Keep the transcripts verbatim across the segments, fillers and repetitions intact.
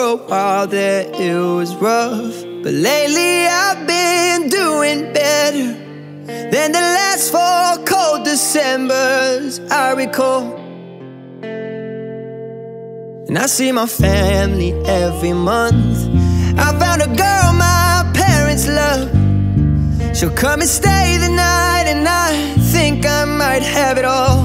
a while there it was rough, but lately I've been doing better than the last four cold Decembers I recall. And I see my family every month. I found a girl my parents love. She'll come and stay the night, and I think I might have it all.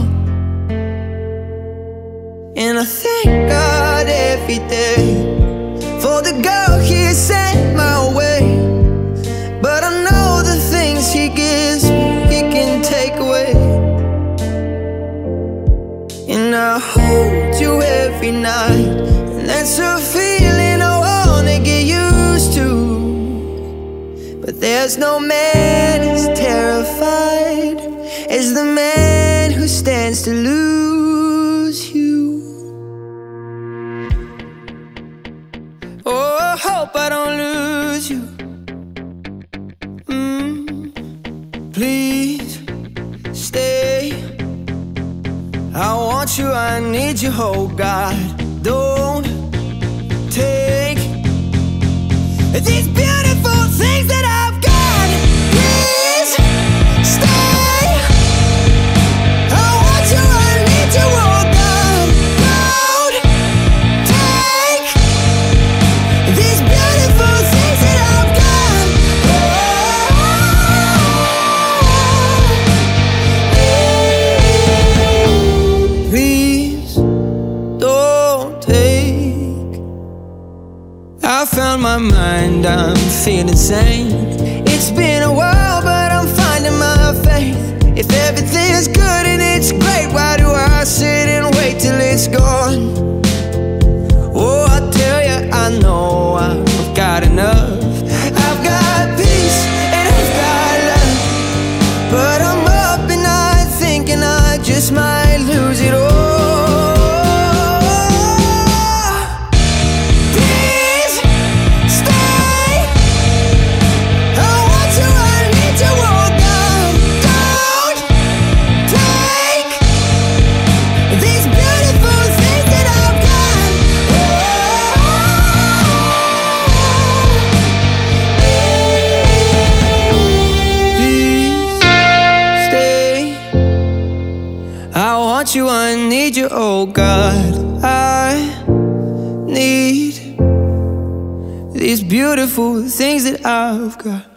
And I thank God every day for the girl He sent my way. But I know the things He gives me, He can take away. And I hold you every night, and that's a feeling I wanna get used to. But there's no man as terrified as the man who stands to lose you. Oh, I hope I don't lose you. mm, Please stay. I want you, I need you, oh God. Don't take these beautiful things that I've got. Please stay. I want you, I need you, oh God. Don't take these beautiful things that I've got. Oh, please don't take. I found my mind, I'm feeling sane. It's been a while, but I'm finding my faith. If everything's good and it's great, why do I sit and wait till it's gone? Oh, I tell you, I know I've got enough. I've got peace and I've got love, but I'm up and I'm thinking I just might lose it all. I want you, I need you, oh God. I need these beautiful things that I've got.